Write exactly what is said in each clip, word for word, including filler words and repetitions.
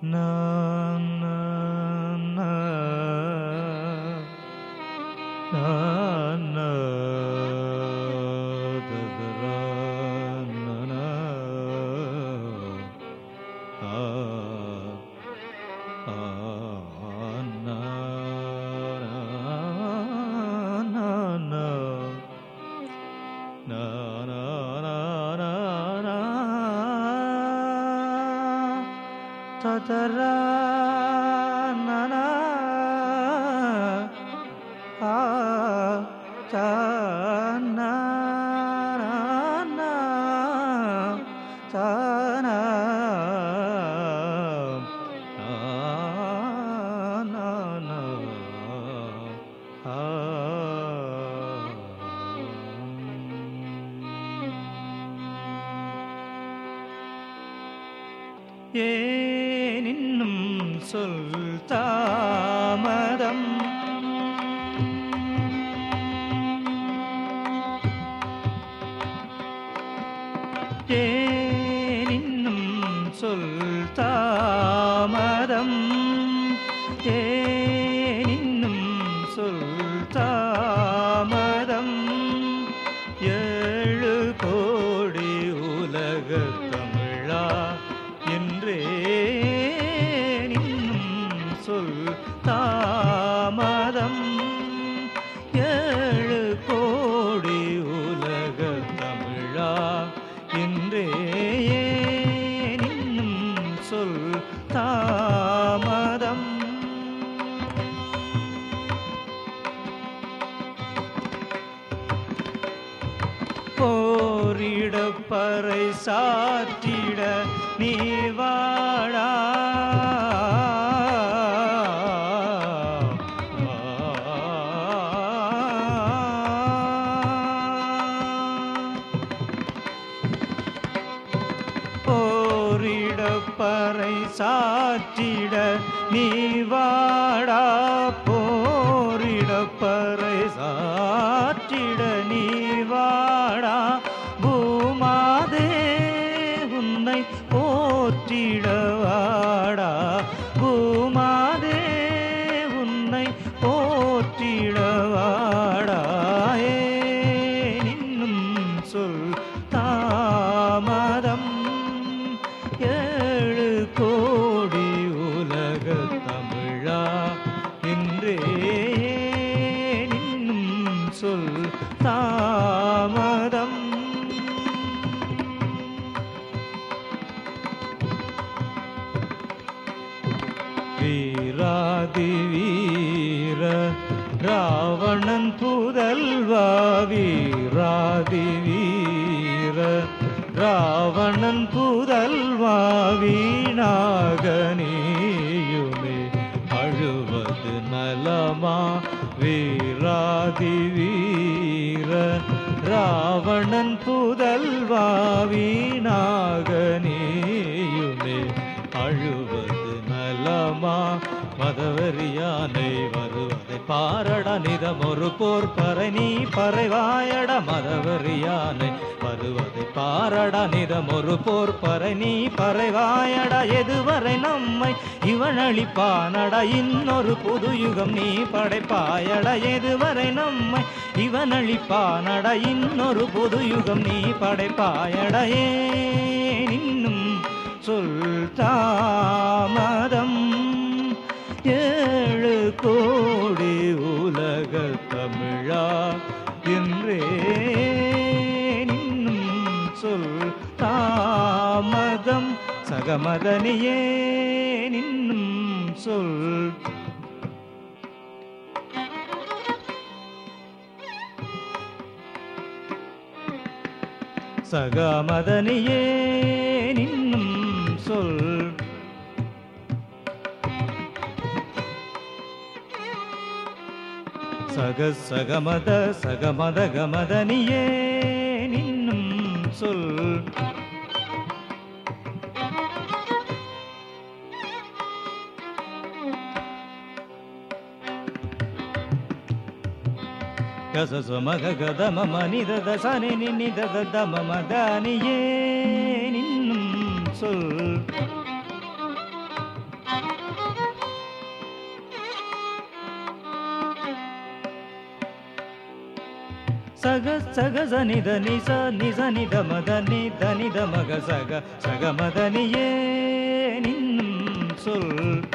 na na na na na da da ra na na ah ah na na na na na na na ta ta ra na na ah ta na na ta na na na ஏன் இன்னும் சொல் தாமதம் ஏன் இன்னும் சொல் தாமதம் ஏன் இன்னும் சொல் தாமதம் ஏழு கோடி உலக தமிழா என்றே இன்னும் சொல் தாமதம் ஏழு கோடி உலக தமிழா என்றே இன்னும் சொல் தாமதம் போரிடப்பறை சாற்றிட நீ வாடா போரிடப்பறை சாற்றிட நீ வாடா போரிடப்பறை சாற்றிட நீ வாடா பூமாதே உன்னை போற்றிடவாடா பூமாதே உன்னை போற்றிடவாடா ஏன் இன்னும் சொல் தாமதம் ஏழு கோடி உலக தமிழா என்றே இன்னும் சொல் தாமதம் வீராதி வீர ராவணன் புதல்வா வீராதி வீர ராவணன் புதல்வா வீணாக நீயுமே அழுவது நலமா வீராதி வீர ராவணன் புதல்வா வீணாக நீயுமே அழுவது நலமா மதவெறியானை வருவதை பாரட நிதமொரு போர் பறை நீ பறைவாயட மதவெறியானை வருவதை பாரட நிதமொரு போர் பறை நீ பறைவாயட எதுவரை நம்மை இவன் அளிப்பானட இன்னொரு புது யுகம் நீ படைப்பாயட எதுவரை நம்மை இவன் அளிப்பானட இன்னொரு புது யுகம் நீ படைப்பாயட ஏன் இன்னும் சொல் தாமதம் ஏழு கோடி உலக தமிழா என்றே இன்னும் சொல் தாமதம் சகமதனியே இன்னும் சொல் சகமதனியே இன்னும் சொல் சக சகமத சகமத கமதனியே இன்னும் சொல் கச சுமக கதம மனித தசனி நினித தம மதனியே இன்னும் சொல் சக சக சனித நிச நிச நித மத நித நித மக சக சக மதனியே நின்னும் சொல்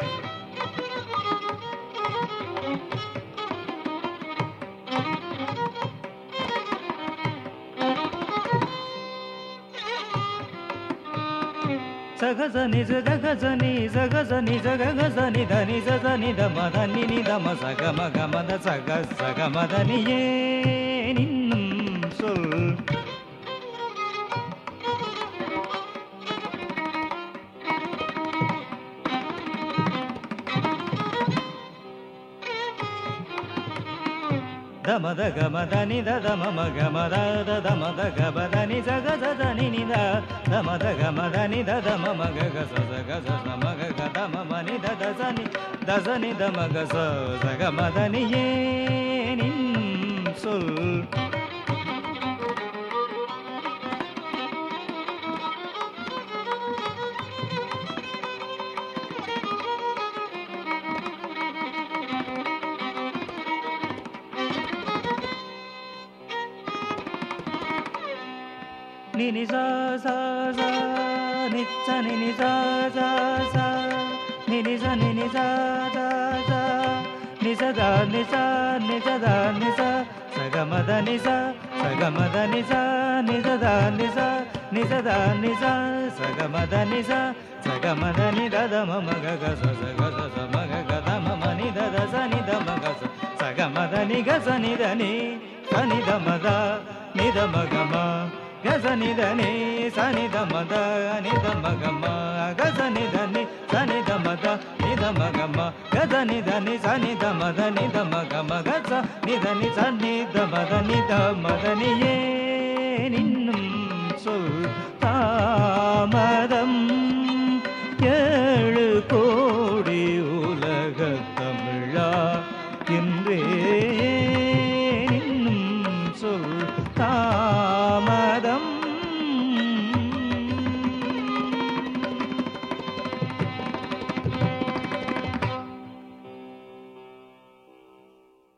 சகசனி சகசனி சகசனி சகசனி தனி சனி தமதனி நிதம சகம கமத சக சகமதனியே நின்னும் சொல் தமத கமதனி தம மகமத தமத கபதனி சகசனி நித தமத கமதனி தம மக கச சக மக கதம மனி தசனி தசனி தமக சகமதனியே நின்னும் சொல் Nini sa sa sa ni sa nini sa sa sa nini sa nini sa sa sa ni sa da ni sa ni sa da ni sa sa ga ma da ni sa sa ga ma da ni sa ni sa da ni sa ni sa da ni sa sa ga ma da ni sa sa ga ma da ni da da ma ma ga ga sa sa ga sa sa ma ga ga da ma ma ni da da sa ni da ma ga sa sa ga ma da ni ga sa ni da ni sa ni da ma da ni da ma ga ma gazani dani sani damada ni damagama gazani dani sani damada ni damagama gazani dani sani damada ni damagama gaza ni dani sani damada ni damada ni ye ninnum sol தாமதம் ஏழு கோடி உலகத்த